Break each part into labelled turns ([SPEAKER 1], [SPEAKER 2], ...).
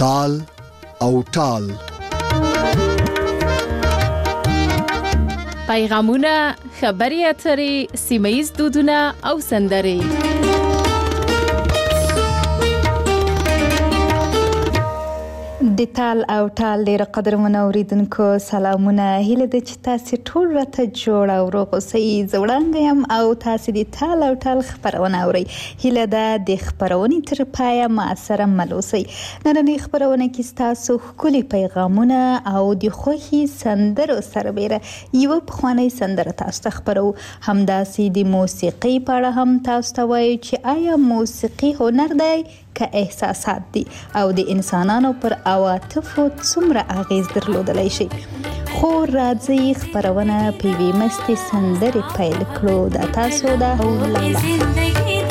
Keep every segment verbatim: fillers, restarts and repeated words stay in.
[SPEAKER 1] تال او ټال.
[SPEAKER 2] پیغامونه، خبري اترې، سیمه‌ییز دودونه او سندرې.
[SPEAKER 3] د تال او ټال ډېر قدرمن اوریدونکو سلامونه. هیله ده چې تاسو ټول راته جوړ او روغ اوسئ. زه وړاندې یم او تاسو د تال او ټال خبرونه اورئ. هیله ده د خبرونې تر پایه ما سره مل اوسئ. نننۍ خبرونه کې ستاسو ښکلي پیغامونه او د خوښي سندرو سربېره یوه پخوانۍ سندره تاسو ته خبرو. همداسې د موسیقۍ په اړه هم تاسو ته وایو چې آیا موسیقي هنر دی که احساسات دي او د انسانانو پر عواطفو څومره اغیز درلودلی شي. خو راځئ خبرونه په یوې مستې سندرې پیل کړو. دا تاسو ده او لیلا.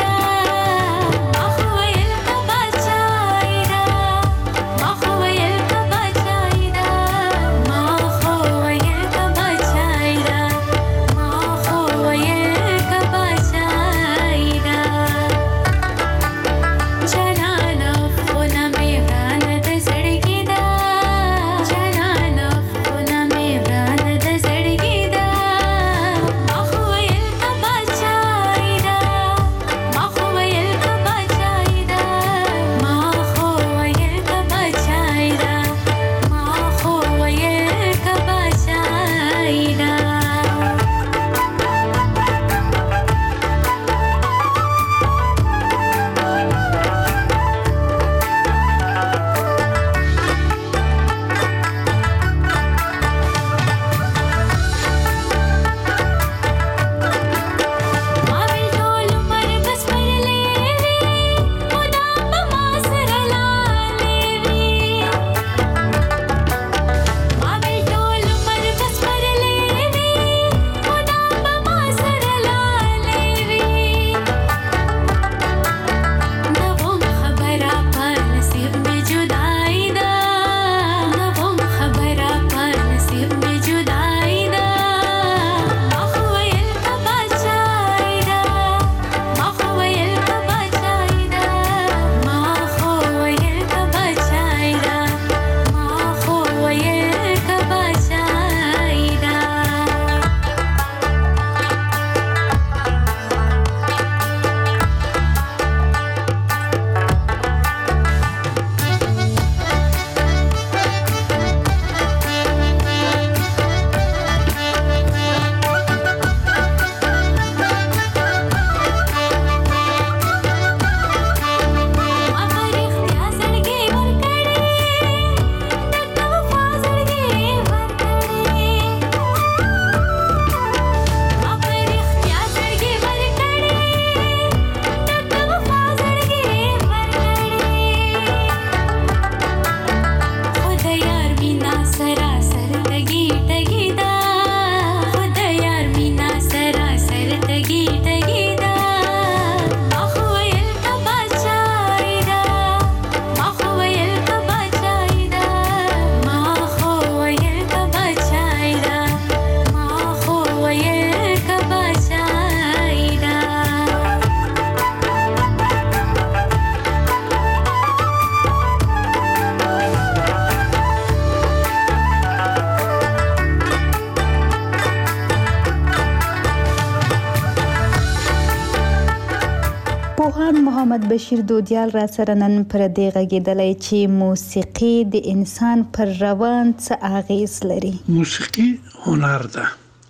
[SPEAKER 3] محمد بشیر دودیال را سره نن پر دې غږېدلی چې موسیقي د انسان پر روان څه اغیز لري.
[SPEAKER 4] موسیقي هنر ده.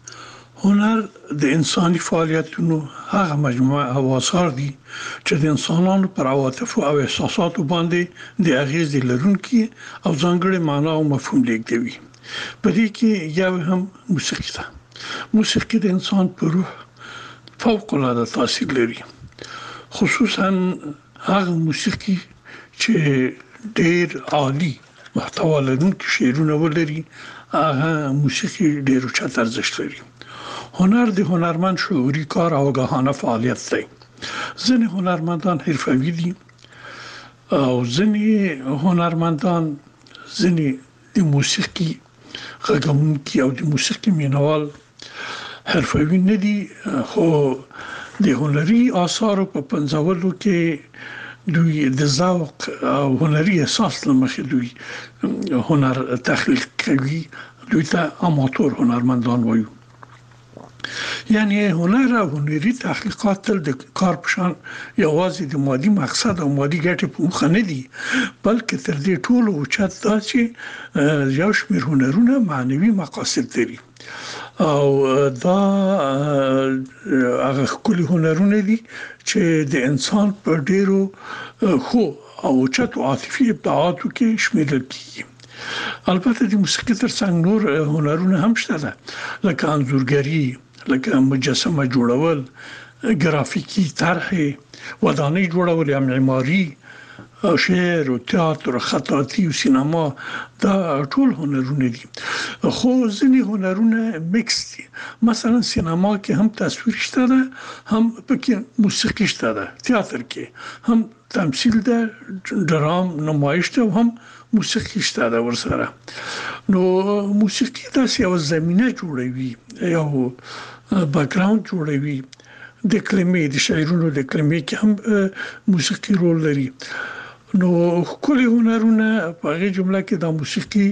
[SPEAKER 4] هنر د انساني فعالیتونو هغه مجموعه او آثار دي چې د انسانانو پر عواطفو او احساساتو باندې د اغیز لرونکي او ځانګړي معنا او مفهوم لیږدوي. په دې کې یو هم موسیقي ده. موسیقي د انسان په روح فوق العاده تاثیر لري. خصوصا هغه موسیقي چې ډېر عالی محتوا لرونکي شعرونه ولري، هغه موسیقي ډېر اوچت ارزښت لري. هنر د هنرمند شعوري کار او آگاهانه فعالیت دی. ځینې هنرمندان حرفوي دي او ځینې هنرمندان ځینې د موسیقي غږونکي او د موسیقي مینوال حرفوي نه دي، خو د هنري آثارو په پنځولو کې دوی د ذوق او هنري اساس لمخې دوی هنر تخلیق کوي، دوی ته اماتور هنرمندان وایو. یعنی هنر او هنري تحقیقات تل د کار په شان یوازې د مادي مقصد او مادي ګټې په مخه نه دي، بلکې تر دې ټولو اوچت دا چې یو شمېر هنرونه معنوي مقاصد لري او دا هغه ښکلي هنرونه دي چې د انسان په ډېرو ښو او اوچتو عاطفي ابداعاتو کې شمیرل کېږي. البته د موسیقي ترڅنګ نور هنرونه هم شته ده، لکه انځورګري، لکه مجسمه جوړول، ګرافیکي طرحې، ودانۍ جوړول یا معماري، شعر او تئاتر، خطاطي او سینما، دا ټول هنرونه دي. خو ځینې هنرونه میکس دي، مثلا سینما کې هم تصویر شته ده، هم پکې موسیقي شته ده، تئاتر کې هم تمثیل ده، ډرام نمایش ده، هم موسیقي شته ده ورسره. نو موسیقي داسې یو زمینه جوړوي، یو بیکګراوند جوړوي. د کلمې د شعرونو د کلمې کې هم موسیقي رول لري. نو ښکلي هنرونه په هغې جمله کې د موسیقي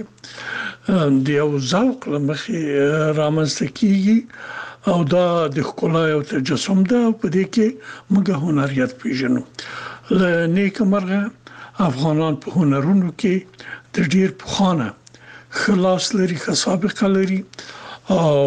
[SPEAKER 4] د یو ذوق له مخې رامنځته کېږي او دا د ښکلا یو تجسم ده او په دې کې موږ هنریت پېژنو. له نیکه مرغه افغانان په هنرونو کې د ډېر پخوانه ښه لاس لري، ښه سابقه لري او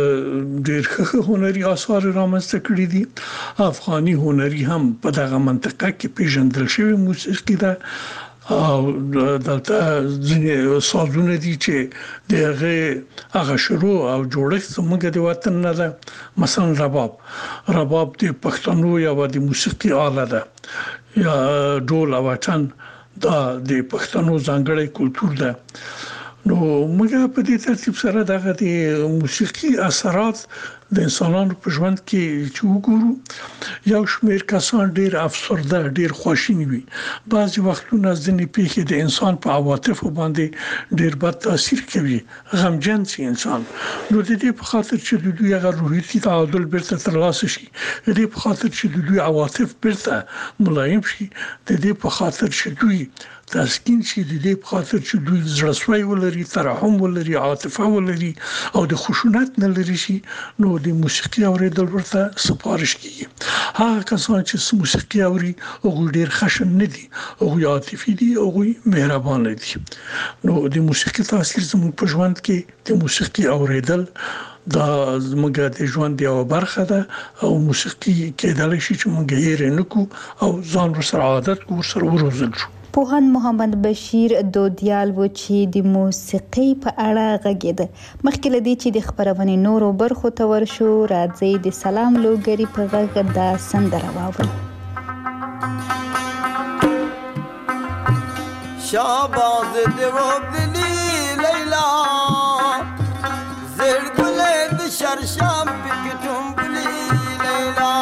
[SPEAKER 4] ډېر ښه هنري آثار رامنځته کړي دي. افغاني هنري هم په دغه منطقه کې پېژندل شوی موسیقي ده او دلته ځینې سازونه دي چې د هغې هغه شروع او جوړښت زموږ د وطن نه ده. مثلا رباب رباب د پښتنو یوه د موسیقي آله ده، یا ډول او اټن دا د پښتنو ځانګړی کلتور ده. نو موږ په دې ترتیب سره دغه د موسیقي اثرات د انسانانو په ژوند کې چې وګورو، یو شمېر کسان ډېر افسرده، ډېر خواشیني وي. بعضې وختونه ځینې پیښې د انسان په عواطفو باندې ډېر بد تاثیر کوي، غمجن شي انسان. نو د دې په خاطر چې د دوی هغه روحیتي تعادل بیرته ترلاسه شي، د دې په خاطر چې د دوی عواطف بیرته ملایم شي، د دې په خاطر چې دوی تسکین شي، د دې په خاطر چې دوی زړهسوی ولري، ترحم ولري، عاطفه ولري او د خشونت نه لرې شي، نو د موسیقي اورېدل ورته سپارش کېږي. هغه کسان چې موسیقي اوري هغوی ډېر خشن نه دي، هغوی عاطفي دي، هغوی مهربانه دي. نو د موسیقي تاثیر زموږ په ژوند کې د موسیقي اورېدل دا زموږ د ژوند یوه برخه ده او موسیقي کېدلی شي چې موږ یې هېر نه کړو او ځان ورسره عادت کړو، ورسره وروزل شو.
[SPEAKER 3] پوهاند محمد بشیر دودیال و چې د موسیقۍ په اړه غږېده. مخکې له دې چې د خپرونې نورو برخو ته ورشو، راځئ د سلام لوګري په غږ دا سندره واورو.
[SPEAKER 5] شاباز دیوبلی لیلا زیر گله د شرشم پکتم بلی لیلا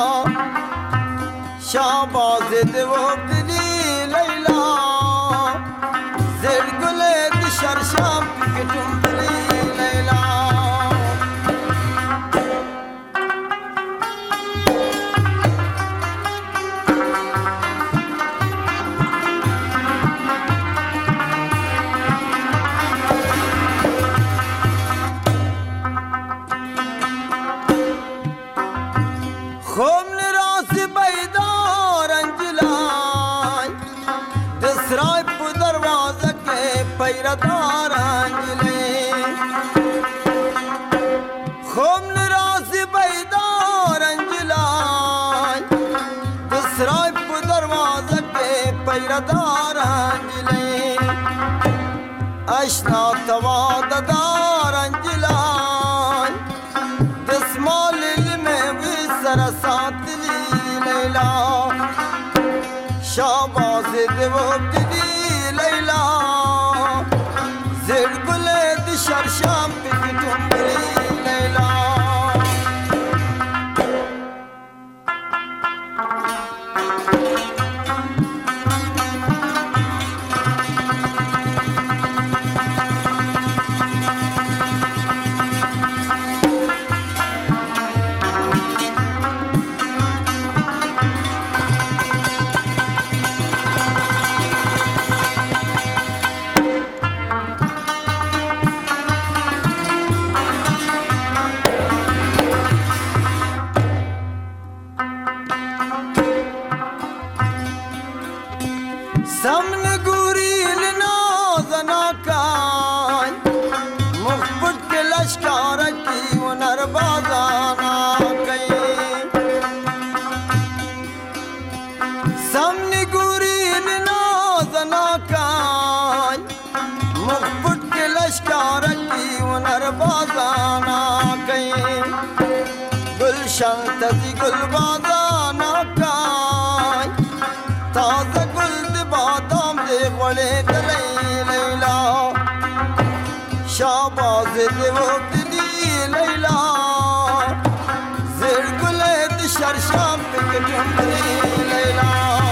[SPEAKER 5] شاباز دیوبلی لیلا زیر گله د شرشم پکتم بلی لیلا پیردار انجلی خوم نراسی بیدار انجلای دسرائی پو دروازه کے پیردار انجلی اشنا تواددار انجلای دسمال لمه وی سرسات لی لیلا شاباز دیوب دیدی لیلا زیر گله دی شرشم پکتون بلی لیلا سمن گوری لنازنا کای مخبت کے لشکار کی و نربازانا کئی سمن گوری لنازنا کای مخبت کے لشکار کی و نربازانا کئی گلشن تزی گل بازانا کای تازه گل دی بادام دی غوڑی دلی لیلا شاباز دی وقتی لیلا زیر گل دی شرشام پکتم دی لیلا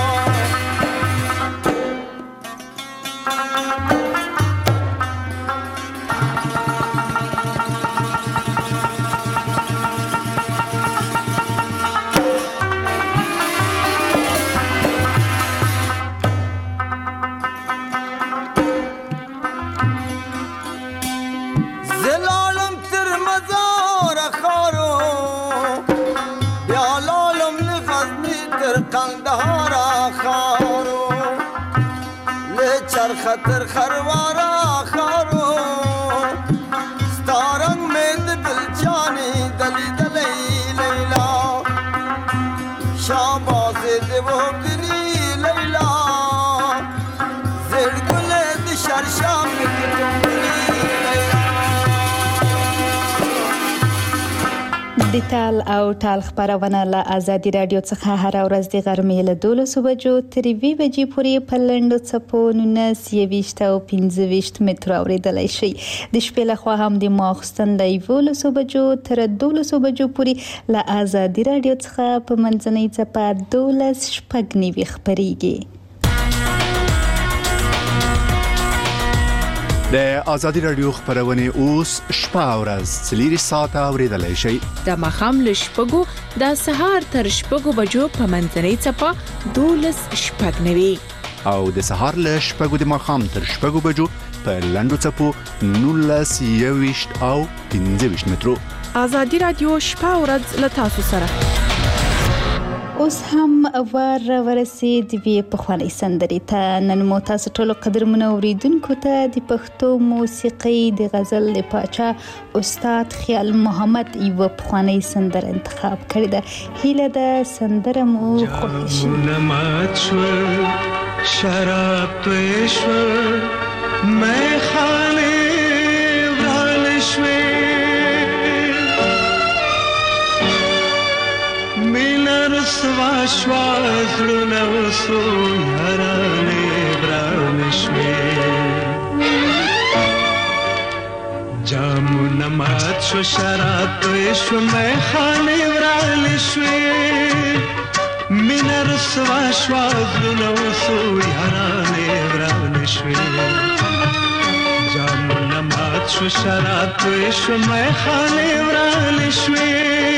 [SPEAKER 5] قندهارا خارو له چرخطر خروارا خارو ستارنگ مند دلچانی دلی دلی لیلا شاباز دیو دلی لیلا زرگل دی شرشام دلی لیلا
[SPEAKER 3] د تال او ټال خبرونه له آزادي رادیو څخه هر ورځ د غرمې له دولسو بجو تر یوې بجې پورې په لنډو څپو نولس یویشت او پنځه ویشت مترو اورېدلی شئ. د شپې لخوا هم د ماخوستن له یولسو بجو تر دولسو بجو پورې له آزادي رادیو څخه په منځنۍ څپه دولس شپږ نوي خپرېږي.
[SPEAKER 1] د آزادي رادیو خبرونه اوس شپه ورځ څلور ساعته اوریدلای شئ.
[SPEAKER 2] د ماښام له شپږو د سهار تر شپږو بجو په منځنۍ څپه دولس شپږ نوي
[SPEAKER 1] او د سهار له شپږو د ماښام تر شپږو بجو په لنډو څپو نولس یویشت او پنځه ویشت مترو.
[SPEAKER 2] آزادي رادیو شپه ورځ له تاسو سره.
[SPEAKER 3] اوس هم ور ورسید وی په خواني سندري ته. نن مو تاسو ټول قدرمنو اوریدونکو ته د پښتو موسیقي د غزل لپاره استاد خیال محمد یو په خواني سندر انتخاب کړی ده. هیله ده سندره مو خوښ شي.
[SPEAKER 6] شراب پېښو مې خاله ورال شوي سوا شواز لونه وسو یارانه بران شوي جامو نمات شو شراب شو مې خانه ورال شوي مینر سوا شواز لونه وسو یارانه بران شوي جامو نمات شو شراب شو مې خانه ورال شوي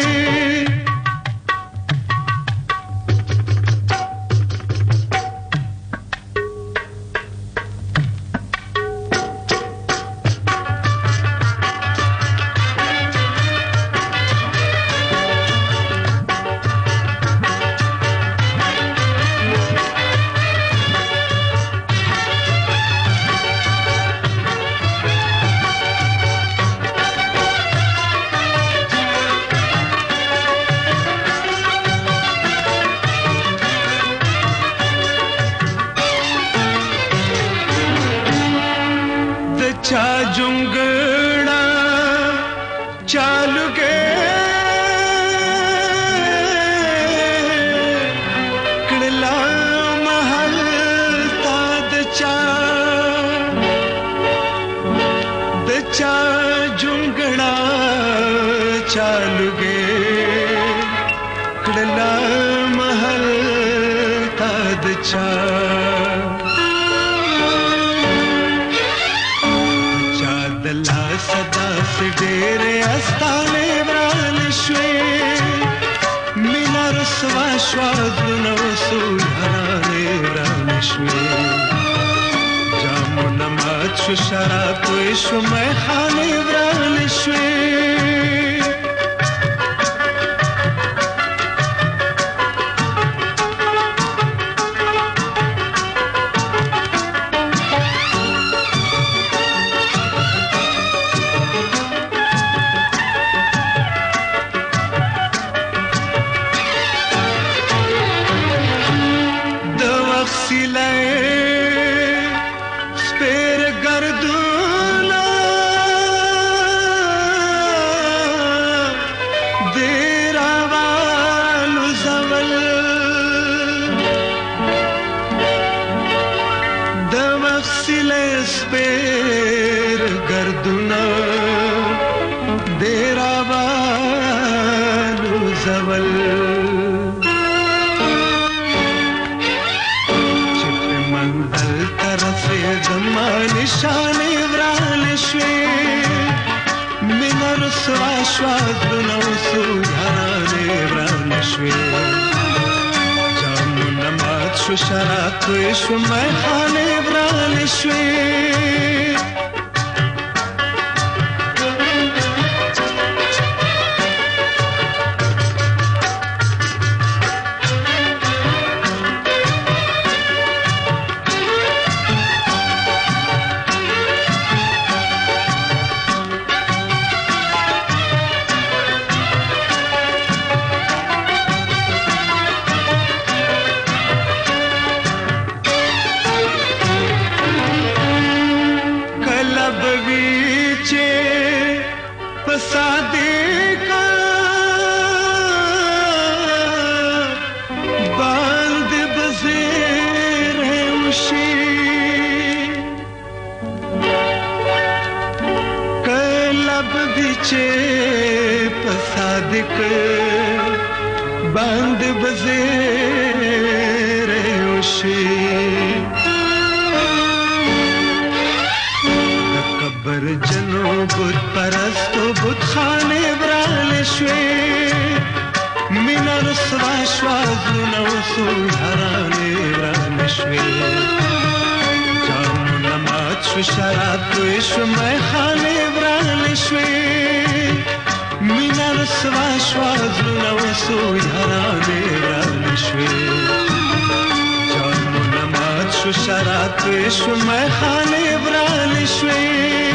[SPEAKER 6] شراب شو مې خانه ورال شوي وسیله سپیر گردونه دیر آوالو زول د وسیله سپیر گردونه دیر آوالو زول نشانه ورال شوي من رسوا شوازونه وسو یارانه ورال شوي جامونه مات شو شراب شو میخانه ورال شوي बंद बज़ेरे उशी कब्र जनो बुत परस्तो बुत खाने ब्राल शवे मिना रसवा श्वाज़ु नवसु हराने ब्राल शवे जामु नमाज शु शराब शु मैं खाने ब्राल शवे مینا رسوا شوازونه وسو یارانه ورال شوي جانو نماز شو شراب شو میخانه ورال شوي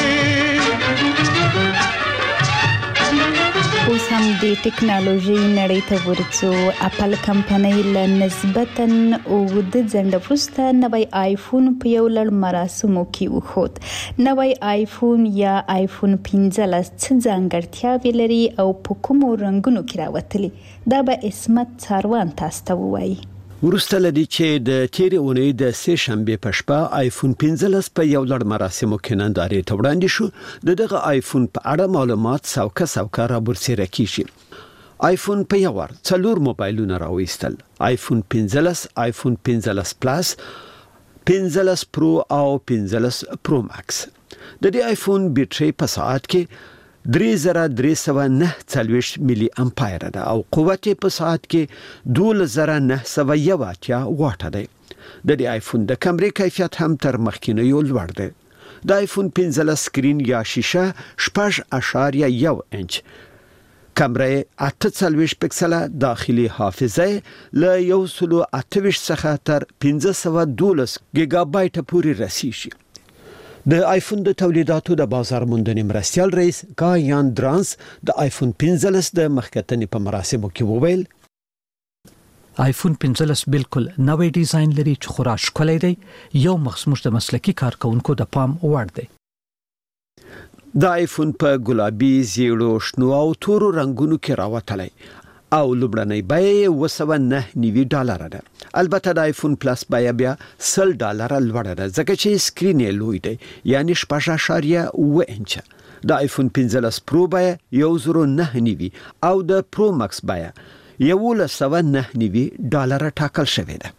[SPEAKER 3] اوس هم د ټکنالوژي نړۍ ته ورڅو اپل کمپنۍ له نسبتاً اوږد ځنډ وروسته نوی آیفون په یو لړ مراسمو کې وښود. نوی آیفون یا آیفون پنځلس څه ځانګړتیاوې لري او په کومو رنګونو کې راوتلي؟ دا به عصمت څاروان تاسو ته ووایي.
[SPEAKER 7] وروسته لدی چې د تیرې اونۍ د سه شنبه په شپه آیفون پنځلس په یو لړ مراسمو کې نندارې ته وړاندې شو. دغه آیفون په اړه معلومات سوکه سوکه را برسېره کیږي. آیفون په یو ور څلور موبایلونه راوېستل: آیفون پنځلس، آیفون پنځلس پلاس، پنځلس پرو او پنځلس پرو ماکس. د دې آیفون بیټرۍ په ساعت کې درې زره درې سوه نهه څلوېښت ملي امپایر ده او قوت په ساعت کې دولس زره نهه سوه یو اتیا واټه دی. د دې آیفون د کیمرې کیفیت هم تر مخکینیو لوړ دی. د آیفون پنځلس سکرین یا شیشه شپږ اعشاریه یو انچ، کیمرې اته څلوېښت پکسله، داخلي حافظه له یو سلو اته ویشت څخه تر پنځه سوه دولس ګیګا بایټه پورې رسیږي. د آیفون د تولیداتو د بازار موندنې مرستیال رئیس کایان درانس د آیفون پنځلس د مخکتنې په مراسمو کې وویل:
[SPEAKER 8] آیفون پنځلس بالکل نوې ډیزاین لري چې خورا ښکلی دی، یو مخصوص د مسلکي کارکونکو د پام وړ دی.
[SPEAKER 7] د آیفون په ګلابي، زیړو، شنو او تورو رنگونو کې راوتلی او لومړنۍ بیه اوه سوه نهه نوي ډالره ده. البته د آیفون پلاس بیه بیا سل ډالره لوړه ده ځکه چې سکرین یې لوی دی، یعنی شپږ اعشاریه اوه انچه. د آیفون پنځلس پرو بیه یو زره نهه نوي او د پرو ماکس بیه یولس سوه نهه نوي ډالره ټاکل شوې ده.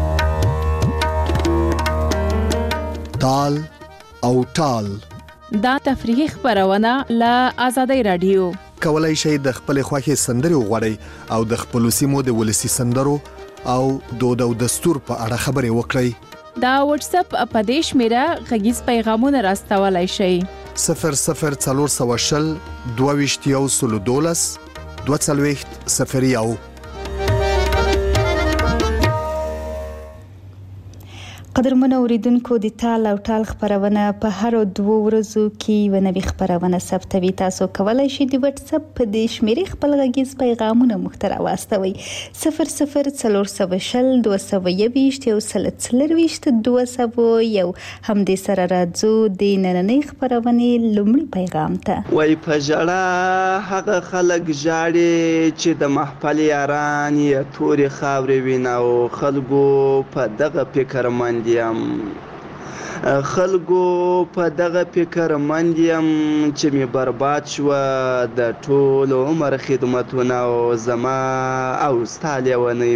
[SPEAKER 1] تال او ټال
[SPEAKER 2] دا تفریحي خبرونه له آزادۍ رادیو.
[SPEAKER 1] کولای شئ د خپل خوښي سندري وغوړئ او د خپل سیمو د ولسی سندرو او دود او دستور په اړه خبرې وکړئ.
[SPEAKER 2] دا واتس اپ په دې شمیره غږیز پیغامونه راستولای شئ:
[SPEAKER 1] صفر صفر څلور سوه شل دوه ویشت یو سلو دولس دوه څلوېښت صفر یو.
[SPEAKER 3] قدرمن اوریدونکو د تال او ټال خبرونه په هر دوه ورځو کې و نوې خبرونه ثبتوي. تاسو کولای شئ د واتس اپ په د شمیرې خپل غږیز پیغامونه مختر واستوي صفر صفر څلور سوه شل دوه سوه یویشت یو سل څلرویشت دوه سوه یو. همدې سره راځو د نننۍ خبرونې لومړي پیغام ته.
[SPEAKER 9] وای په ژړا هغه خلک ژاړي چې د محفل یاران یې تورې خاورې وینه او خلکو په دغه فکر من یم خلکو په دغه فکر مند یم چې می برباد شوه د ټول عمر خدمتونه او زما او ستا لیونۍ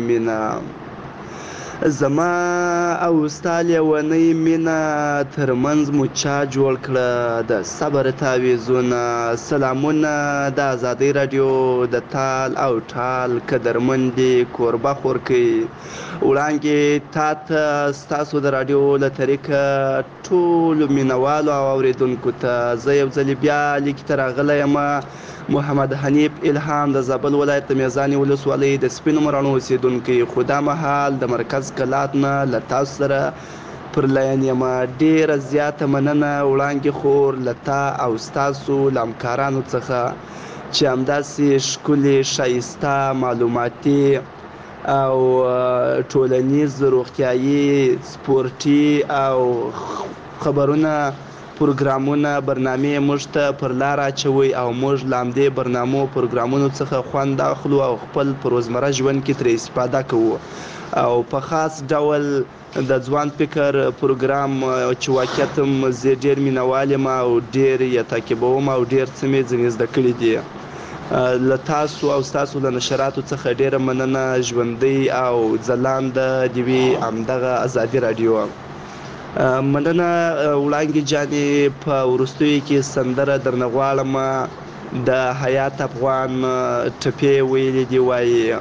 [SPEAKER 9] مینه زما او ستا لیونۍ مینه ترمنځ مو چا جوړ کړه د صبر تعویضونه. سلامونه د ازادۍ راډیو د تال او ټال قدرمندې کوربه خورکۍ وړاندې تا ته ستاسو د راډیو له طریقه ټولو مینوالو او اورېدونکو ته زه یو ځلې بیا لیکې ته راغلی یم. محمد حنیف الهام د زابل ولایت د میزانې ولسوالۍ د سپینو مراڼو اوسېدونکی، خو دا مهال د مرکز کلات نه له تاسو سره پر لاین یم. ډېره زیاته مننه وړاندې خور له تا او ستاسو له همکارانو څخه چې همداسې ښکلي ښایسته معلوماتي او ټولنیز روغتیایي سپورټي او خبرونه پروګرامونه برنامې موږ ته پر لار اچوي او موږ له همدې برنامو پروګرامونو څخه خوند اخلو او خپل په روزمره ژوند کې ترې استفاده کوو. او په خاص ډول د ځوان فکر پروګرام چې واقعیت هم زه ډېر مینوال یم او ډېر یې تعقیبوم او ډېر څه مې ځینې زده کړي دي. له تاسو او ستاسو له نشراتو څخه ډېره مننه. ژوندۍ او ځلانده دې وي همدغه ازادي راډیو. مننه وړانګې جانې. په وروستیو کې سندره درنه غواړم د حیات افغان ټپې ویلې دي. وایي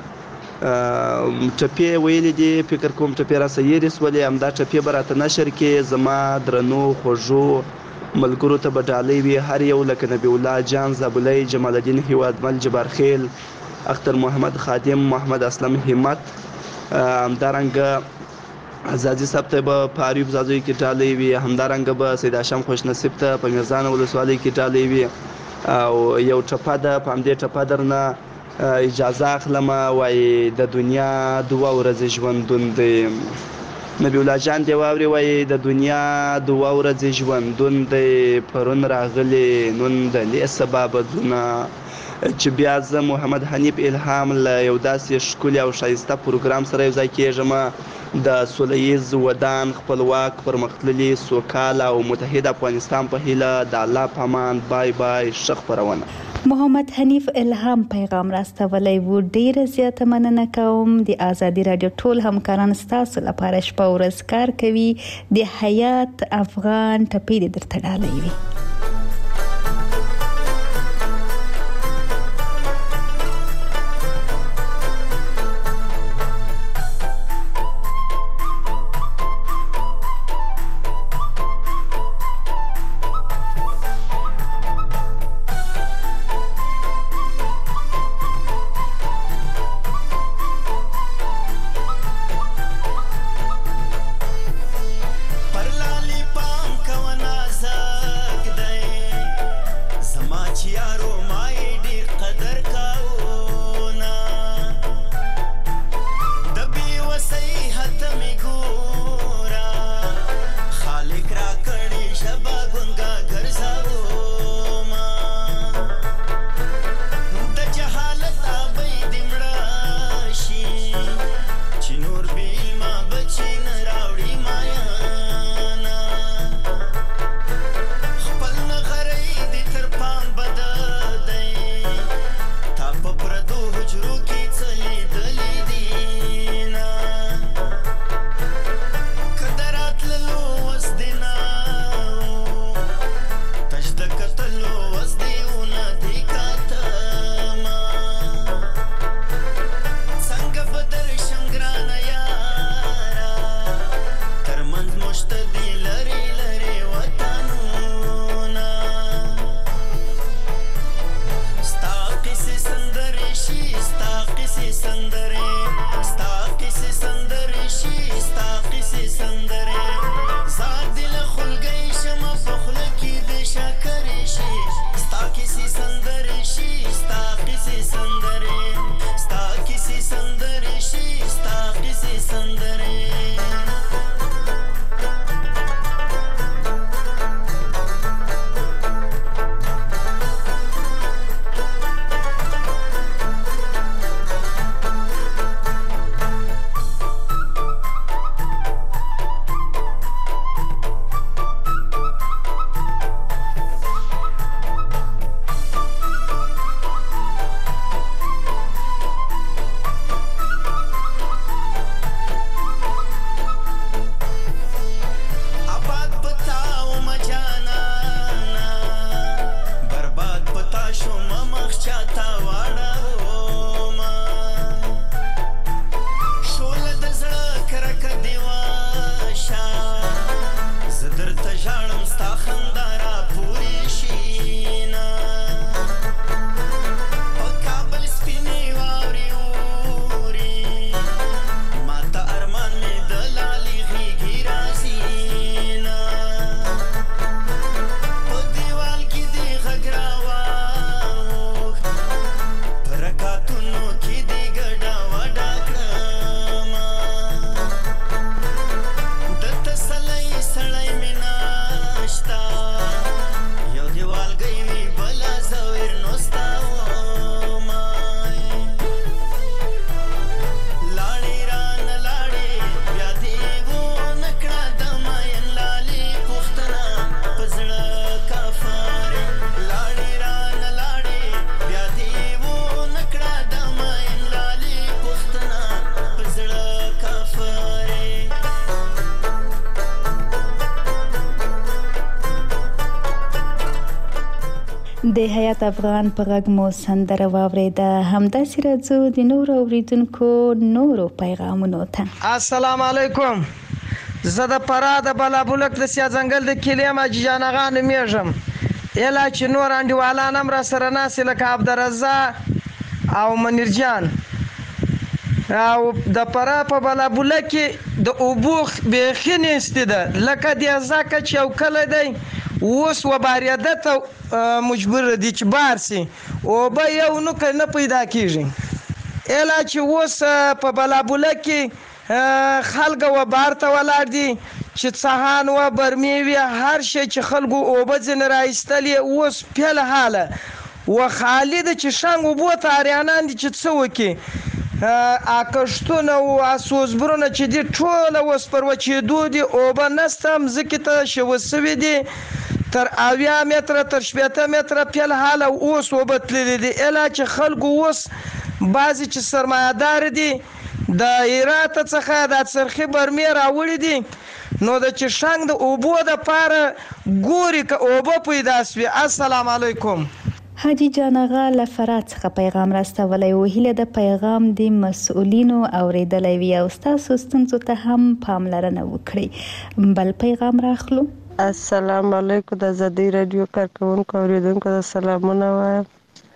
[SPEAKER 9] ټپې ویلې دي، فکر کوم ټپې راسه هېرې سولې. همدا ټپې به راته نشر کې زما درنو خوږو ملګرو ته به ډالۍ وي هر یو، لکه نبی الله جان زابلی، جمال الدین هیوادمل، جبار خیل، اختر محمد خادم، محمد اسلم همت، همدارنګه عزازي صاحب ته به په عریب زازوی کې ډالۍ وي. همدارنګه به سید هاشم خوشنصیب ته په میرزانه ولسوالۍ کې ډالۍ وي. او یو ټپه ده، په همدې ټپه درنه اجازه اخلم. وایي د دنیا دوه ورځې ژوندون دی. نبی الله جان دی واوري، وایي د دنیا دوه ورځې ژوندون دی، پرون راغلی نن د لې سبا بدونه. چې بیا زه محمد حنیف الهام له یو داسې ښکلي او ښایسته پروګرام سره یو ځای کېږم د سوله ییز ودان خپلواک پرمختللي سوکاله او متحد افغانستان په هیله. د الله په امان. بای بای. ښه خپرونه.
[SPEAKER 3] محمد حنیف الهام پیغام راستولی و. ډیره زیاته مننه کوم. د ازادي راډیو ټول همکاران ستاسو لپاره شپه ورځ کار کوي. د حیات افغان ټپې دې درته ډالۍ وي.
[SPEAKER 10] سندره ستا قصې سندره شي ستا قصې سندره
[SPEAKER 3] د حیات افغان په غږ مو سندره واوریده. همداسې راځو د نورو اوریدونکو نورو پیغامونو ته.
[SPEAKER 10] السلام علیکم. زه د فراه د بلابولک د سیا ځنګل د کلیم حاجي جان اغا نومیږم. اله چې نور انډیوالان هم را سره ناسې لکه عبدالرزاق او منیر جان او د فراه په بلابولک کې د اوبو بیخي نیستې ده لکه د ځکه چې یو کلی دی اوس وباریده ته مجبور دي چې بار سي اوبه یو نوکه نه پیدا کیږي. اله چې اوس په بلابولک کې خلک و بار ته ولاړ دي چې څهان و برمې وي هر شی چې خلکو اوبه ځنې راایستلې اوس پیل حاله و خالي ده چې شنګ اوبو ته اریانان دي چې څه وکړي. اکشتونه او اسوزبرونه چې دي ټوله اوس پر وچېدو دي اوبه نسته مځکې ته شوسوي دي تر اویا متره تر شپېته متره پیل حاله اوس اوبه تللي دي. اله چې خلکو اوس بعضې چې سرمایه‌دار دي د هرات څخه د څرخي برمې راوړي دي نو د چې شنګ د اوبو دپاره ګوري که اوبه پیدا سوي. السلام علیکم.
[SPEAKER 3] حاجي جان اغا له فراه څخه پیغام راستولی و. هیله د پیغام د مسؤلینو اوریدلی وي او ستاسو ستونزو ته هم پاملرنه وکړي. بل پیغام راخلو.
[SPEAKER 11] السلام علیکم. د ازادي رادیو کارکونکو اوریدونکو د سلامونه وایم.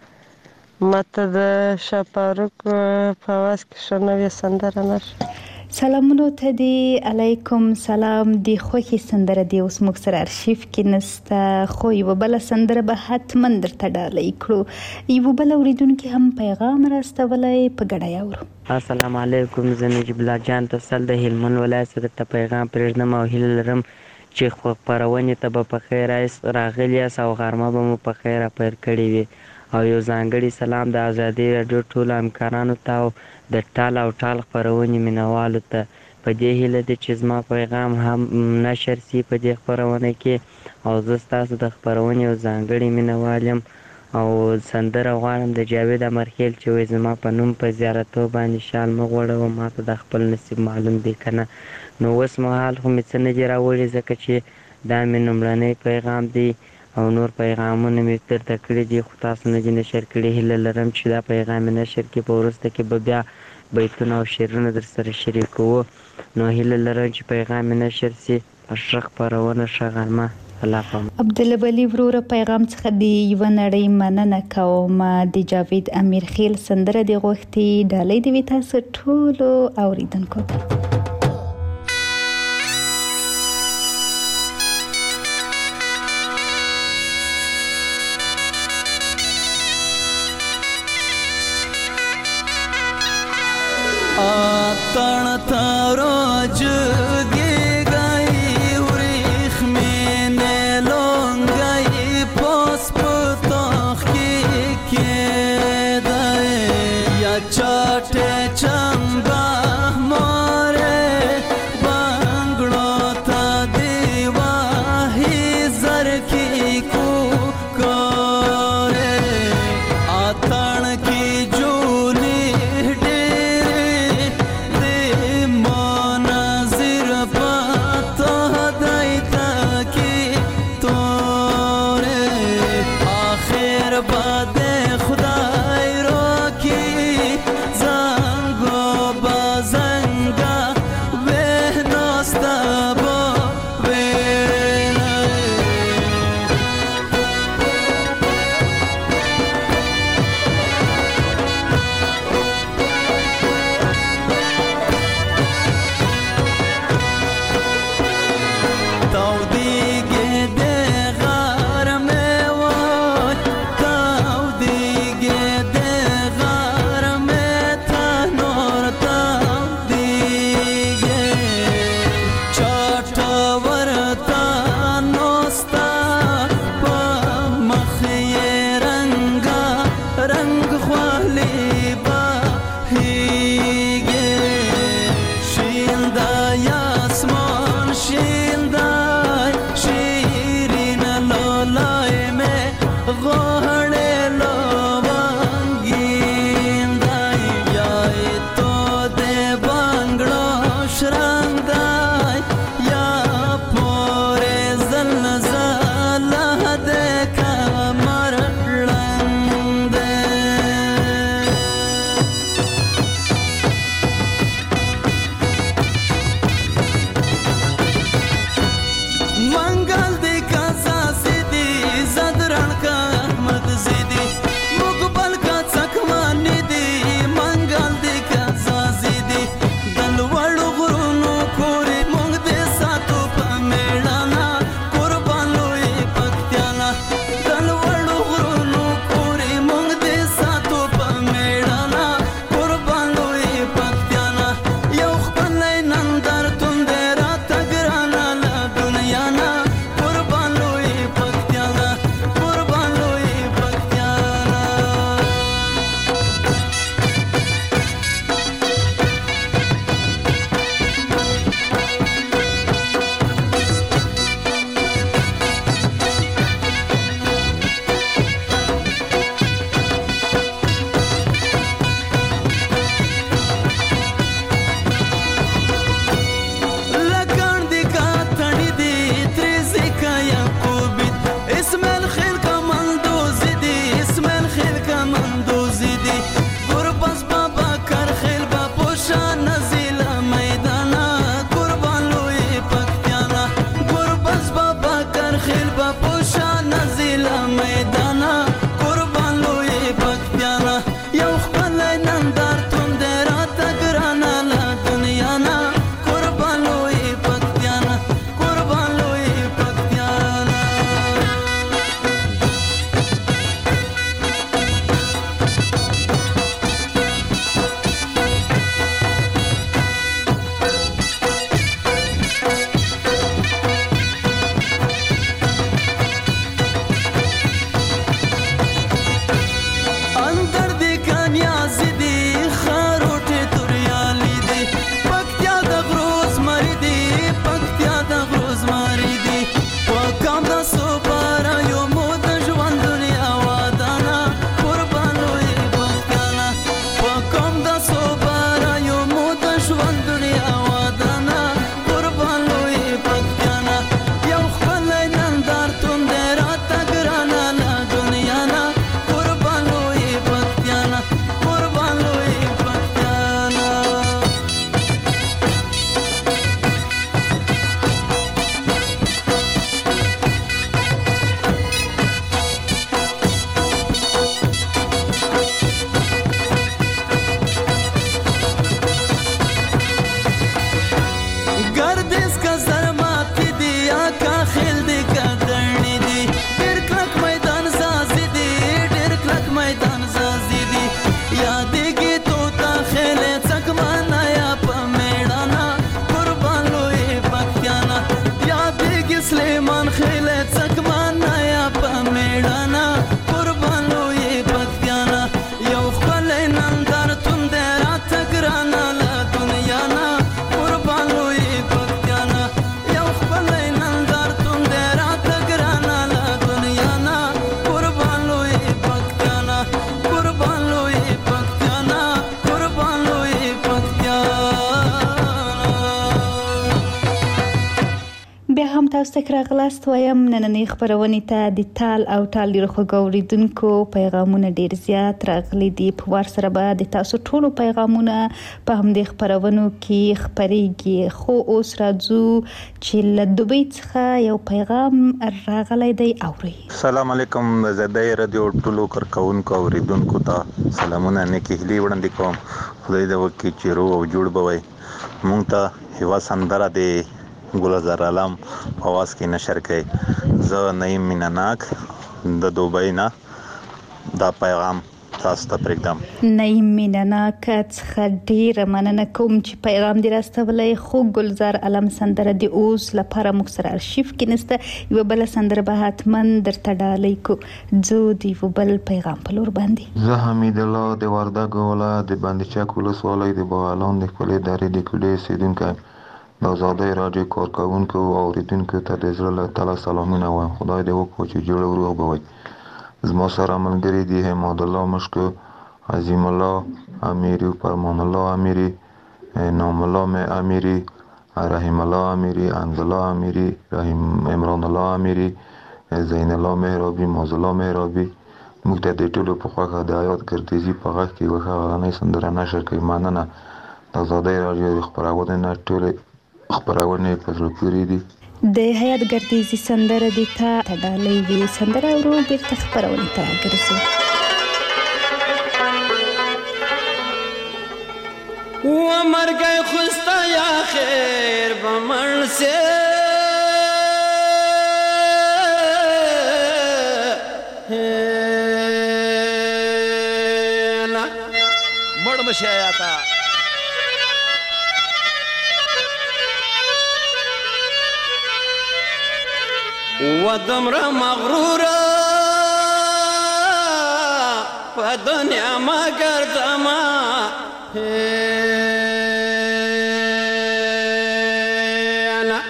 [SPEAKER 11] ماته د شاپاروک په اواز کې ښه نوې سندره نشه.
[SPEAKER 3] سلامونو ته دی. علیکم سلام. دی خوښي سندره دی اوس موږ سره ارشیف کې نسته خو یوه بله سندره به حتما درته ډالۍ کړو. یوه بله اوریدونکي هم پیغام راستولی په ګډه یې اورو.
[SPEAKER 12] السلام علیکم. زه نجیب الله جان تسل د هلمند ولایت څخه درته پیغام پرېږدم او هیله لرم چې خپرونې ته به په خیر راغلي یاست او غرمه به مو په خیر پیل کړې وي. او یو ځانګړی سلام د ازادي راډیو ټولو همکارانو ته او د ټال او ټال خپرونې مینوالو ته. په دې هیله ده چې زما پیغام هم نشر سي په دې خپرونه کې او زه ستاسو د خپرونې یو ځانګړی مینوال یم او سندره غواړم د جاوید امرخیل چې وایي زما په نوم په زیارتو باندې شال مه غوړوه ماته د خپل نصیب معلوم دی که نه. نو اوس مهال خو مې څه نه دي راوړي ځکه چې دا مې لومړنی پیغام دی او نور پیغامونه مې درته کړي دي خو تاسو نه دي نشر کړي. هیله لرم چې دا پیغام مې نشر کړي په وروسته کې به بیا بیتونه او شعرونه در سره شریکوو. نو هیله لرم چې پیغام مې نشر سي. ښه خپرونه ښه غرمه. الله پامان.
[SPEAKER 3] عبدالولي وروره پیغام څخه دی یوه نړۍ مننه کوم. د جاوید امیر خیل سندره دی غوښتي ډالۍ دې وي تاسو ټولو اوریدونکو ته.
[SPEAKER 5] तण तारो जुगी गई उरीख में ने लोंग गई पोस पुतोख की के दे या चाटे चंबा मोरे
[SPEAKER 3] بیا هم تاسو ته راغلاست وایم نننۍ خبرونې ته د تال او تال ډېرو خوږو اورېدونکو پیغامونه ډېر زیات راغلي دي. په وار سره به د تاسو ټولو پیغامونه په همدې خبرونو کې خپرېږي. خو اوس راځو چې له دوبۍ څخه یو پیغام راغلی دی. اورئ.
[SPEAKER 13] السلام علیکم. زدای رادیو ټولو کارکونکو اوریدونکو ته سلامونه نیکی هیلې وړاندې کوم. خدای دې وکړي چې روغ او جوړ به وي. مونږ ته یوه سندره د ګلزار عالم په اواز کې نشر کړي. زه نعیم میناناک د دوبۍ نه دا پیغام تاسو ته پرېږدم.
[SPEAKER 3] نعیم میناناک څخه ډېره مننه کوم چې پیغام دې راستولی. خو ګلزار عالم سندره د اوس لپاره موږ سره ارشیف کې نشته. یوه بله سندره به حتما درته ډالۍ کو. ځو د یوه بل پیغام په لور باندې.
[SPEAKER 14] زه حمید الله د وردګو ولایت د بندچک ولسوالۍ د بغلان د خپلې درې د کلي اوسېدونکی د ازادۍ راډیو کارکوونکو او اورېدونکو ته د زړه له تله سلامونه وایم. خدای دې وکړي چې جوړ او روغ به وي. زما سره ملګري دي حماد الله مشکو، عظیم الله امیری، فرمان الله امیری، نام الله امیری، رحیم الله امیری، انز الله امیری، رحیم عمران الله امیری، زین الله مهرابی، موز الله مهرابی. موږ ته د ټولو په خوښه د حیات ګردیزي په غږ کې یوه ښه غرنۍ سندره نشر کوي. مننه. د ازادۍ راډیو د خپرونې نه ټولې خپرونې په زړه پورې دي.
[SPEAKER 3] د حیات ګردیزي سندره دې ته ډالۍ وي. سندره ورو بیرته خپرونې ته راګرځو.
[SPEAKER 15] و مرګ خوستا یا خیر بمړ سے لا مړ مشیا تا ودمر مغرور په دنیا ما ګرځما انا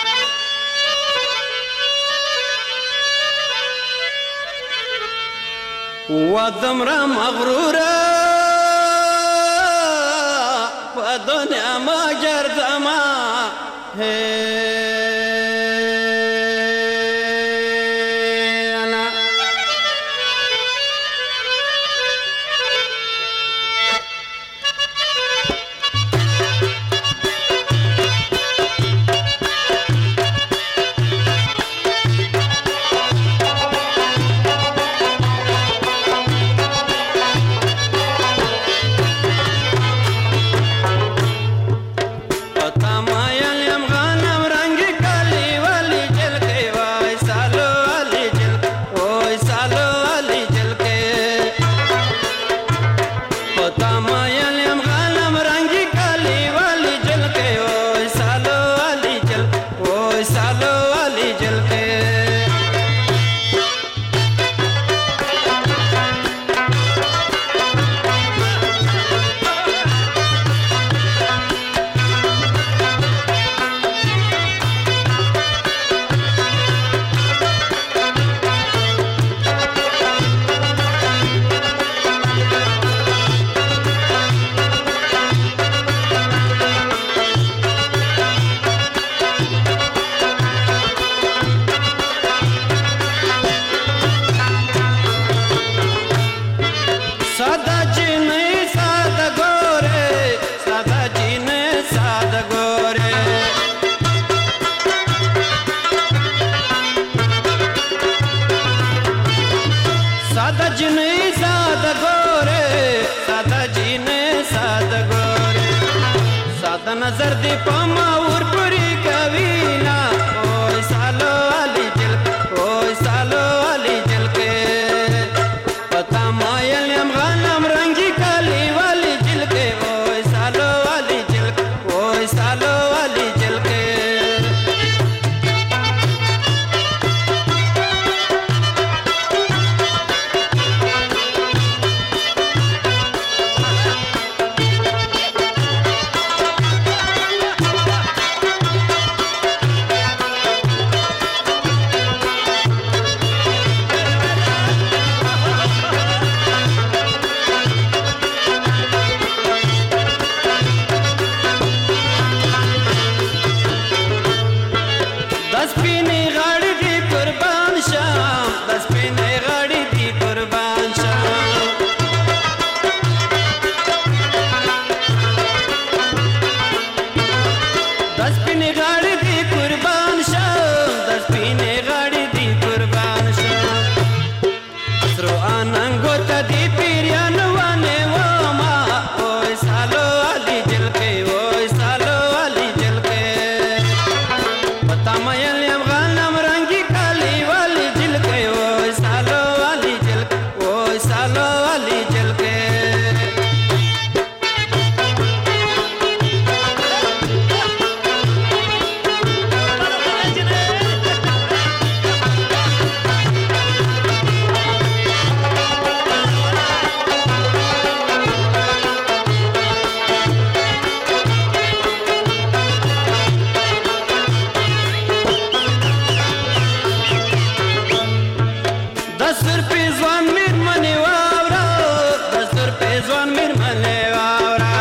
[SPEAKER 15] ودمر مغرور په دنیا ما ګرځما د سپینې غاړې دې قربان شم د سپینې غاړې دې قربان شم د سپینې غاړې دې قربان شم د سپینې غاړې دې قربان شم سرو اننګو ته دې پیریان وانه وما اوه سالو علي جلکې اوه سالو علي جلکې پتا مې یم غنم رنگي کالي والی جلکې اوه سالو علي جلکې اوه سالو علي جلکې دسر پیزوان میر منی واورا دسر پیزوان میر منی واورا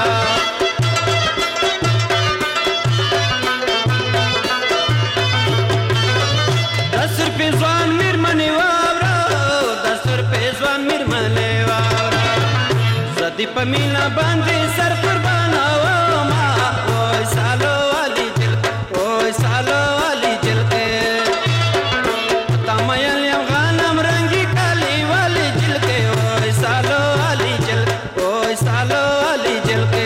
[SPEAKER 15] دسر پیزوان میر منی واورا دسر پیزوان میر منی واورا زدی پمینا باندې سر قربان وما اوه سالو علي جلکې اوه سالو علي جلکې پتا مې یم غنم رنگي کالي والی جلکې اوه سالو علي جلکې اوه سالو علي جلکې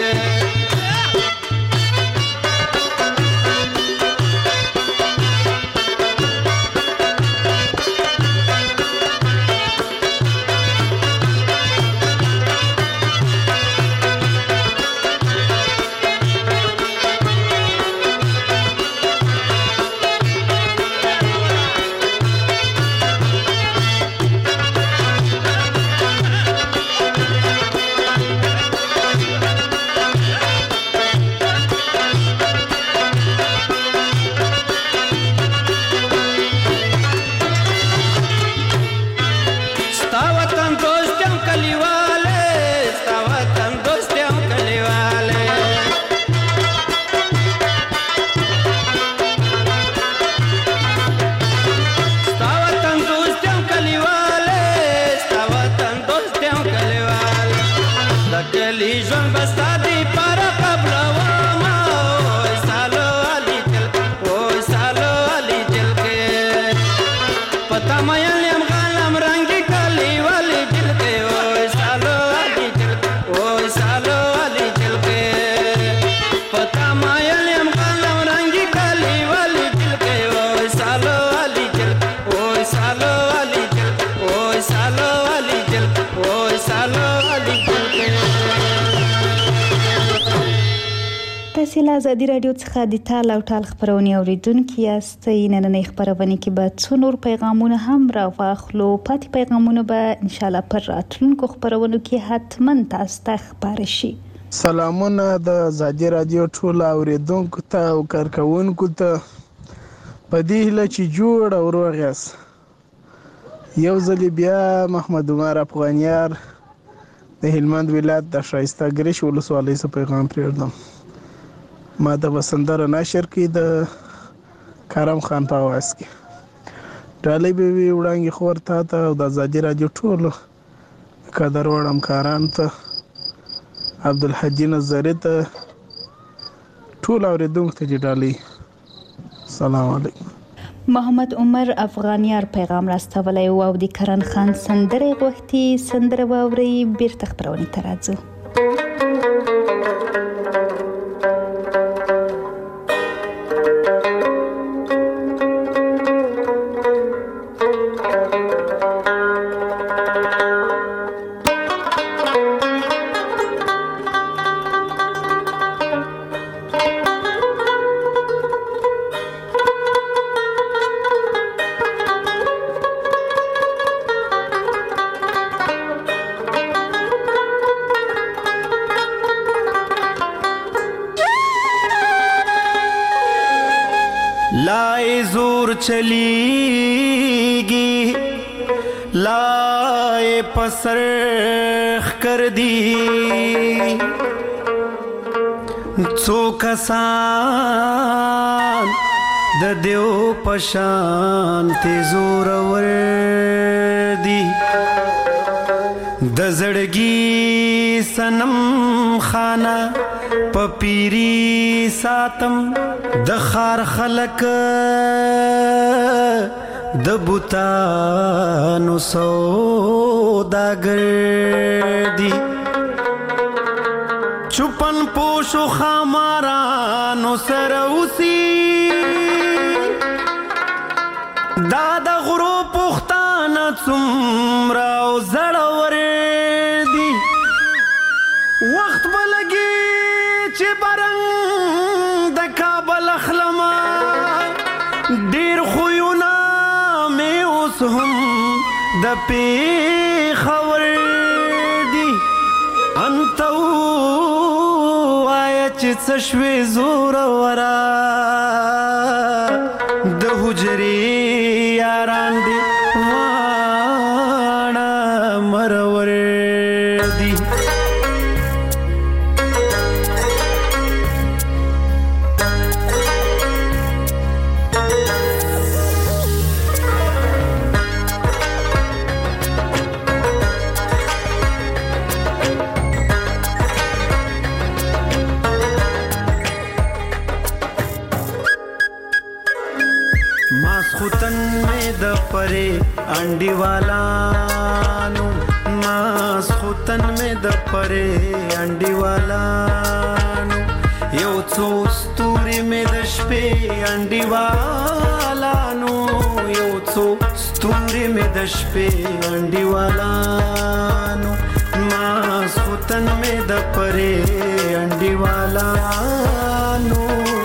[SPEAKER 15] ستا وطن دوست یم کلیواله ستا وطن دوست یم کلیواله ستا وطن دوست یم کلیواله ستا وطن دوست یم کلیواله د کلی ژوند به ستا دې پاره قبلومه اوه سالو علي جلکې اوه سالو علي جلکې پتا مې یم غنم رنگي کالي والی جلکې اوه سالو علي جلکې اوه سالو علي جلکې پتا مې یم غنم رنگي کالي والی جلکې اوه سالو علي جلکې اوه سالو علي جلکې اوه سالو علي جلکې اوه سالو علي جلکې
[SPEAKER 3] تاسې له ازادي راډیو څخه د تال او ټال خپرونې اوریدونکي یاستئ. نننۍ خپرونې کې به څو نور پیغامونه هم راواخلو. پاتې پیغامونه به انشاءالله پر راتلونکو خپرونو کې حتما تاسو ته خپاره شي.
[SPEAKER 16] سلامونه د ازادي راډیو ټول اوریدونکو ته او کارکونکو ته په دې هیله چې جوړ او روغ یاست. یو ځل بیا محمد عمر افغانیار د هلمند ولایت د ښایسته ګرش ولسوالۍ څخه پیغام پرېږدم. ما د وسندره نشر کې د کرم خان په आवाज کې ډالۍ به وي وړاندې خور ته ته او د ازادي راډیو ټولو قدر وړ همکارانو ته عبدالحجي نظري ته ټول اوریدونکو ته ډالۍ. سلام علیکم.
[SPEAKER 3] محمد عمر افغانیار پیغام راستولی او د کرن خان سندره غوښتي. سندره واورئ بیرته خپرونې ته راځو.
[SPEAKER 6] لائے زور چلیگی لائے پسرخ کر دی څو کسان
[SPEAKER 15] د دیو پشان تیزور ور دی د زړګي سنم خانه پپیری ساتم د خار خلق د بوتانو سوداګر دی چوپن پوشو خامارانو سر اوسی دا د غرو پختانه څومره او زړور دی وخت بلګي چې برنګ د کابل اخلما ډیر خوونه مې اوس هم د پیښور دی انت وایه چې څه شوې زورورا د حجرې یاران دي واړه مرور دي پرے انڈی والانو ماس خوتن میں د پرے انڈی والانو یو څو ستوري میں د شپې انڈی والانو یو څو ستوري میں د شپې انڈی والانو ماس خوتن میں د پرے انڈی والانو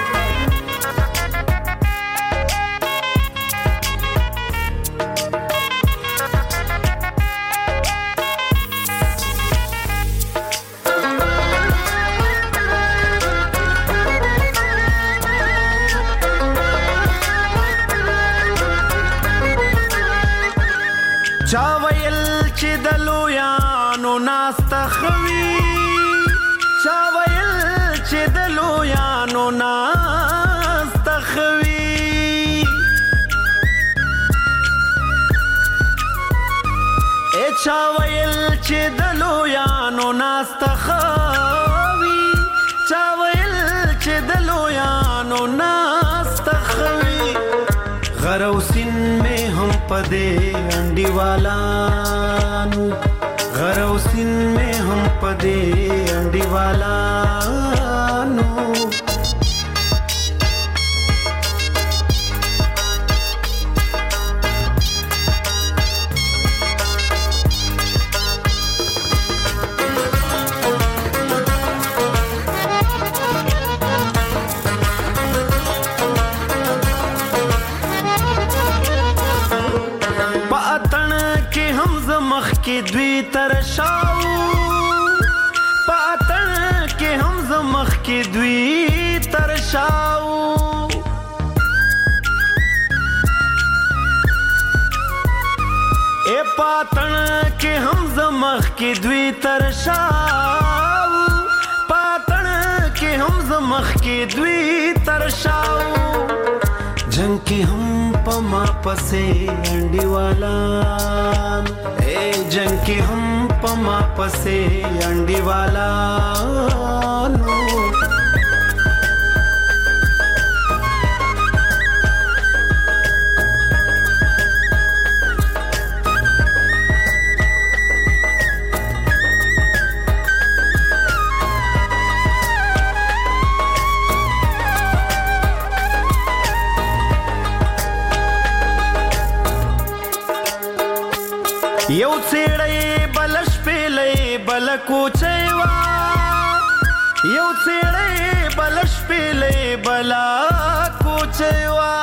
[SPEAKER 15] چاویل چې د لویانو ناسته خوي چاویل چې د لویانو ناسته خوي ای چاویل چې د لویانو ناسته خوي چاویل چې د لویانو ناسته خوي غروسین میں ہم پدے انڈی والانو غروسین میں ہم پدے انڈی والانو کې دوی ترشاو پاتن کې هم زمخ کې دوی ترشاو اے پاتن کې هم زمخ کې دوی ترشاو پاتن کې هم زمخ کې دوی ترشاو جنگ کې هم پما پسې انډي والان اے جنگ کې هم پما پسې انډي والانو یو څېړی بلش پیلې بل کوچېوا یو څېړی بلش پیلې بل کوچېوا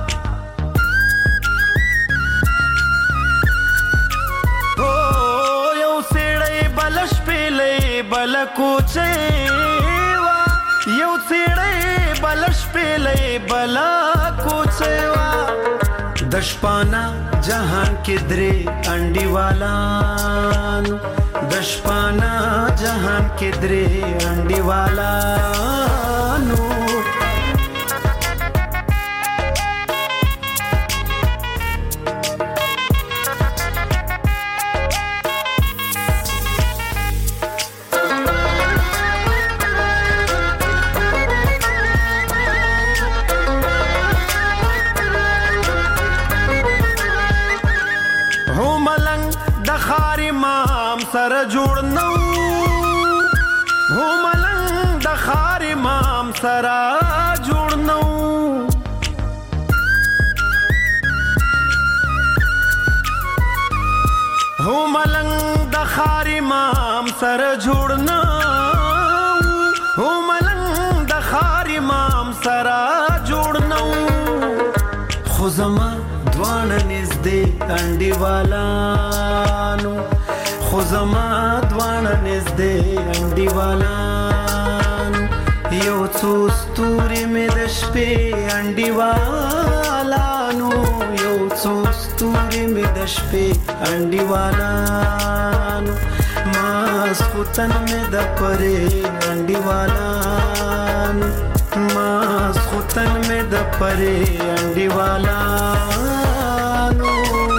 [SPEAKER 15] او یو څېړی بلش پیلې بل کوچېوا یو څېړی بلش پیلې بل کوچېوا دشپانا جهان کې درې انډي والانو دشپانا جهان کې درې انډي والانو سره جوړ نو هو ملنګ د خار امام سره جوړ نو هو ملنګ د خار امام سره جوړ نو هو ملنګ د خار امام سره جوړ نو خو زما دوانه نږدې انډیوالانو خو زما دوانه نږدې انډیوالانو یو څو ستوري مې د شپې انډیوالانو یو څو ستوري مې د شپې انډیوالانو ماسخوتن مې د پرې انډیوالانو ماسخوتن مې د پرې انډیوالانو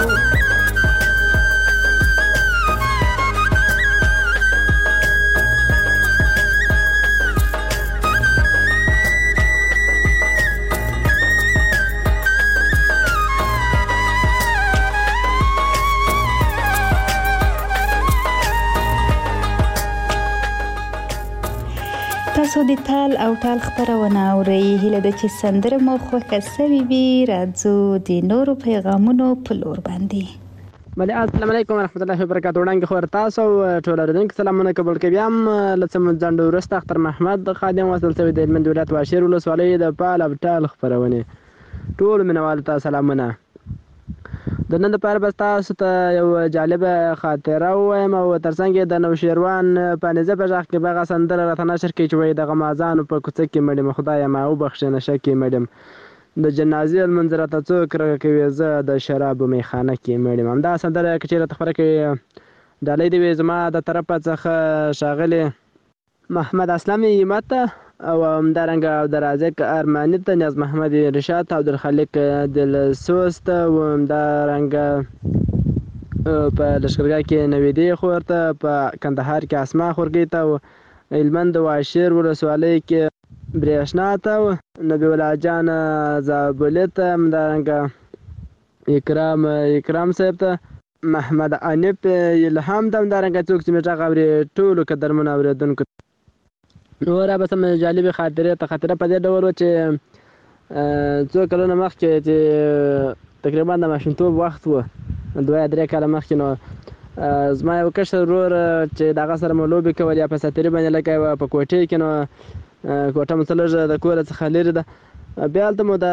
[SPEAKER 3] تاسو د تال او ټال خبرونه اورئ. هیله ده چې سندره مو خوښه سوي وي. راځو د نورو پیغامونو په لور باندې.
[SPEAKER 17] بله السلام علیکم ورحمت الله وبرکاتو. وړاندې خو تاسو ټول اورېدونکو سلامونه قبول کوي. هم له څه ځنډ وروسته اختر محمد خادم وصل شوی د هلمند ولایت واشیر ولسوالۍ د پال او ټال خپرونې ټول مینوالو ته سلامونه. د نن لپاره به تاسو ته یو جالبه خاطره ووایم او ترڅنګ یې د نوشیروان په نیزه په غږ کې به هغه سندره راته نشر کړي چې وایي د غمازانو په کوڅه کې مړ یم خدایه ما وبخښې نشه کې مړ یم د جنازې لمونځ راته څوک رغه کوي زه د شرابو میخانه کې مړ یم. همدا سندره که چېرې راته خپره کړي ډالۍ دې وي زما د طرفه څخه ښاغلي محمد اسلام همت او همدارنګه عبدالرازق ارماني ته، نیاز محمد رشاد ته، عبدالخالق دلسوز ته، همدارنګه په لښکرګاه کې نویدې خور ته، په کندهار کې اسما خورګۍ ته، هلمند واشیر ولسوالۍ کې برېښنا ته، نبي الله جان زابلي ته، همدارنګه اکرام اکرام صاحب ته، محمد انیب الهام ته، همدارنګه څوک چې مې غږ اوري ټولو قدرمنو اورېدونکو نو را به سم جالبې خاطرې ته خاطره په دې ډول وه چې څو کلونه مخکې چې تقریبا د ماشومتوب وخت و دوه یا درې کاله مخکې نو زما یو کشر ورور چې د هغه سره مو لوبې کول یا په ساتري باندې لکه په کوټې کې نو کوټه مو څه لږ د کوره څخه لرې ده بیا هلته مو د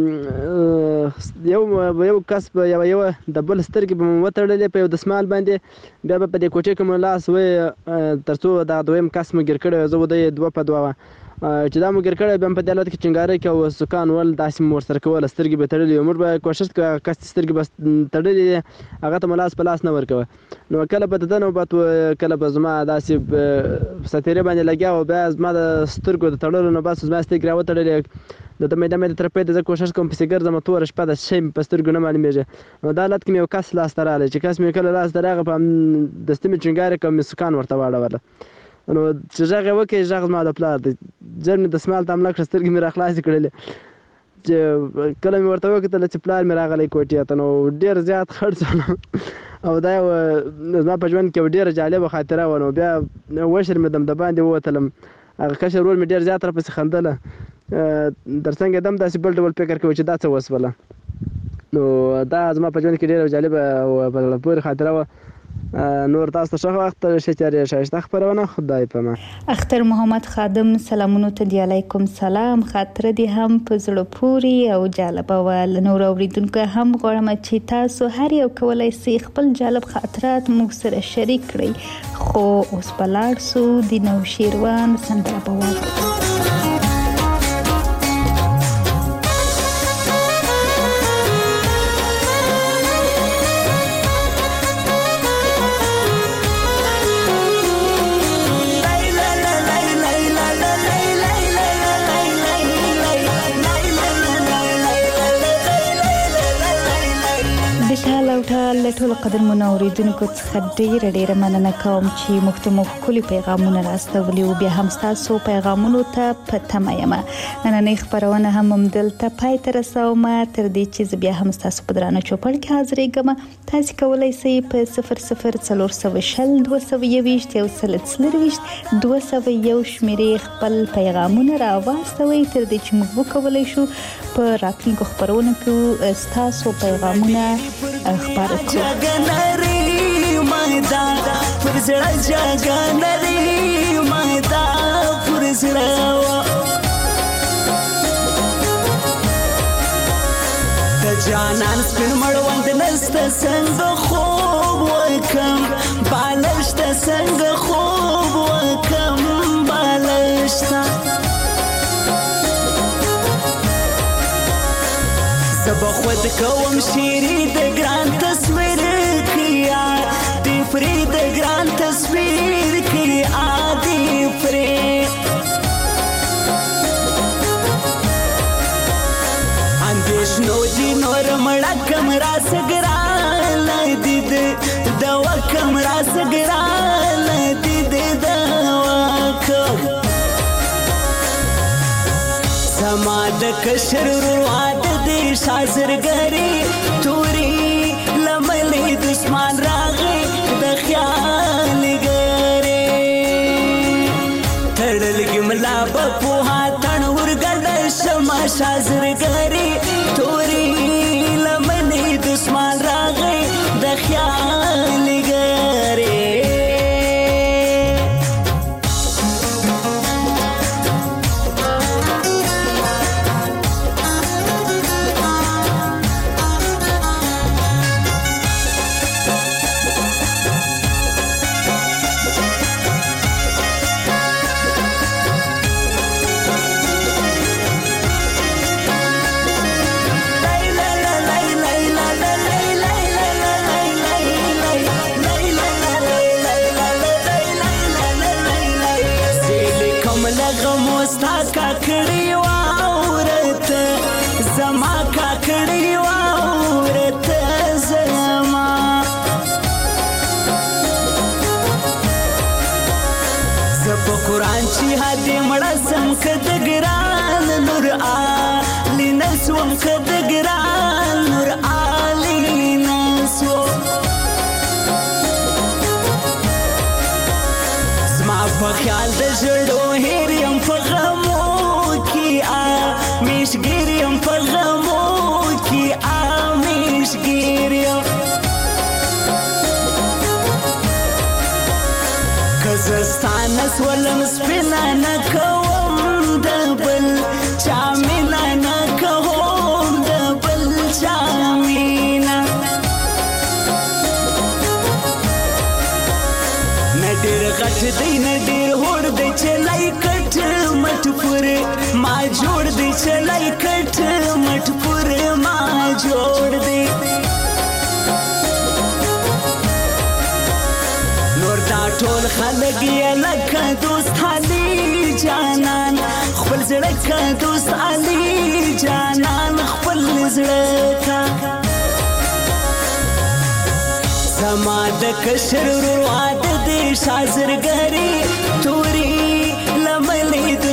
[SPEAKER 17] یو یو کس په یوه یوه د بل سترګې به مو وتړلې په یو دسمال باندې بیا به په دې کوټې کې مو لاس وی تر څو دا دویم کس مو ګیر کړی زه وده یې دوه په دوه وه چې دا مو ګیر کړی بیا هم په دې حالت کې چنګارۍ کې او سکان ول داسې مو ورسره کوله سترګې به تړلې وي موږ به کوشش کوو هغه کس سترګې به تړلې دي هغه ته مو لاس په لاس نه ورکوه نو کله به د ده نوبت و کله به زما داسې ستیرې باندې لګیا و بیا زما د سترګو د تړلو نه بس زما سترګې راوتړلې د ده میده میده ترپی ته زه کوشش کوم پسې ګرځم توره شپه ده شی مې په سترګو نه معلومېږي نو دا حالت کې مې یو کس لاسته راغلی چې کس مې کله لاسته راغی په دستي مې چنګارې کړم مې سکان ورته واړوله نو چې غږ یې وکړي غږ زما د پلار دی ژر مې دسمال ته حمله کړه سترګې مې راخلاصې کړلې چې کله مې ورته وکتله چې پلار مې راغلی کوټې ته نو ډېر زیات خړ شو او دا یو زما په ژوند کې یو ډېره جالبه خاطره وه نو بیا وشرمېدم د باندې ووتلم هغه کشر ورور مې ډېر زیات راپسې خندله تر څنګ دم داسې بل ډول فکر کوي چې دا څه وسوله نو دا زما په ژوند کې ډېره جالبه او په زړه پورې خاطره وه نور تاسو ته ښه وخت ښه چارې ښایسته خپرونه خدای په امان.
[SPEAKER 3] اختر محمد خادم سلامونو ته دی علیکم سلام. خاطره دې هم په زړه پورې او جالبه وه له نورو اورېدونکو هم غواړم چې تاسو هر یو کولی سئ خپل جالب خاطرات موږ سره شریک کړئ خو اوس به لاړ سو د نوشیروان سندره به واورو. د ټال او ټال له ټولو قدرمنو اورېدونکو څخه ډېره ډېره مننه کوم چې موږ ته مو ښکلي پیغامونه راستولي او بیا هم ستاسو پیغامونو ته په تمه یم. نننۍ خپرونه هم همدلته پای ته رسوم. تر دې چې زه بیا هم ستاسو په درانه چوپړ کې حاضرېږم. تاسې کولی شئ په صفر صفر څلور سوه شل دوه سوه یوویشت یو سل څلرویشت دوه سوه یو شمېرې خپل پیغامونه راواستوئ تر دې چې موږ وکولی شو په راتلونکو خپرونو کې ستاسو پیغامونه خبر کړو.
[SPEAKER 18] مایدا پر زړه جګه نری مایدا پر زړه د جانان سپین مړوند نسته څنګه خوب وکم بالشته څنګه خوب وکم بالشته زب خود کوم شیری د ګران تصویر کیا دی فری د ګران تصویر کیا دی فری اندیش نو دی نور مړه کمرا سګرا لدی د دوا کمرا سګرا لدی د دوا کو زما د کشر رواد دی شازرګری توري لملې دشمن راغی د خیال ګری تړلګي ملا په هاتن ورګل شمع شازرګری توري لملې دشمن راغی د خیال ګری کاکړی واورت زما کاکړی واورت زما زپ قرآن چې هدي مړه سم کد ګران نور علی نسوم کد ګران نور علی نسو زما په خیال د ژړو هېریم په مشګریم په غمو کې آ مشګریم کزستانه سولم سپینا نه کوم د بل چا مینا نه کوم د بل چا مینا نه ډېر غټ دی نه ډېر هوړ دی چې لای کټ مټ پورې ما جوړ دی چلای کټ مټ پورې ما جوړ دی نور دا ټول خلک یې لکه دوست علي جانان خپل زړه کا دوست علي جانان خپل زړه کا زما د کشر رواد دی شازرګری توري لملې